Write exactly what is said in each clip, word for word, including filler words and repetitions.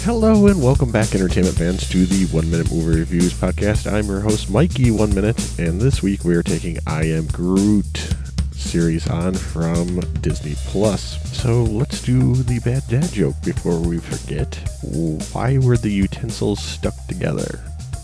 Hello and welcome back, entertainment fans, to the One Minute Movie Reviews podcast. I'm your host, Mikey One Minute, and this week we are taking I Am Groot series on from Disney Plus. So let's do the bad dad joke before we forget. Why were the utensils stuck together?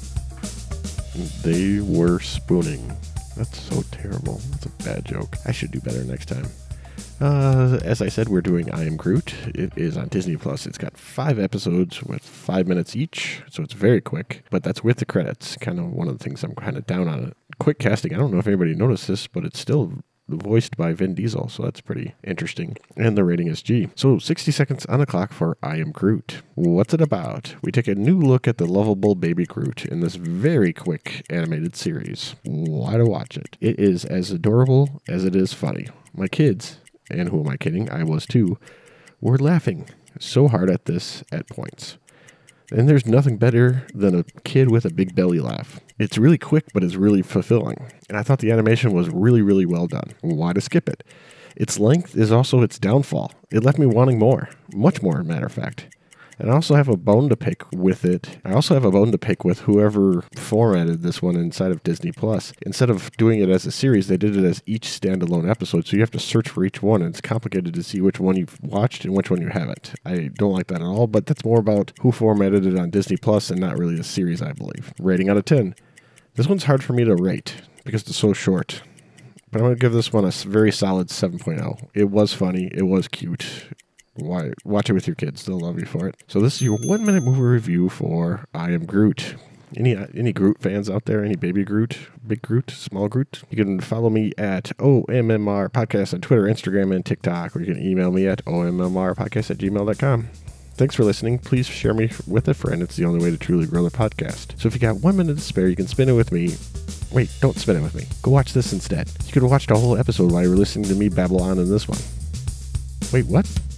They were spooning. That's so terrible. That's a bad joke. I should do better next time. Uh, as I said, we're doing I Am Groot. It is on Disney Plus. It's got five episodes with five minutes each, so it's very quick, but that's with the credits. Kind of one of the things I'm kind of down on it. Quick casting. I don't know if anybody noticed this, but it's still voiced by Vin Diesel, so that's pretty interesting. And the rating is G. So sixty seconds on the clock for I Am Groot. What's it about? We take a new look at the lovable baby Groot in this very quick animated series. Why to watch it? It is as adorable as it is funny. My kids, and who am I kidding? I was too. We're laughing so hard at this at points. And there's nothing better than a kid with a big belly laugh. It's really quick, but it's really fulfilling. And I thought the animation was really, really well done. Why to skip it? Its length is also its downfall. It left me wanting more. Much more, matter of fact. And I also have a bone to pick with it. I also have a bone to pick with whoever formatted this one inside of Disney Plus. Instead of doing it as a series, they did it as each standalone episode. So you have to search for each one, and it's complicated to see which one you've watched and which one you haven't. I don't like that at all, but that's more about who formatted it on Disney Plus and not really the series, I believe. Rating out of ten. This one's hard for me to rate because it's so short. But I'm going to give this one a very solid seven point oh. It was funny. It was cute. Why watch it with your kids? They'll love you for it. So this is your one minute movie review for I Am Groot. Any uh, any Groot fans out there? Any baby Groot? Big Groot? Small Groot? You can follow me at O M M R Podcast on Twitter, Instagram, and TikTok, or you can email me at O M M R Podcast at gmail dot com. Thanks for listening. Please share me with a friend. It's the only way to truly grow the podcast. So if you got one minute to spare, you can spin it with me. Wait, don't spin it with me. Go watch this instead. You could have watched a whole episode while you were listening to me babble on in this one. Wait, what?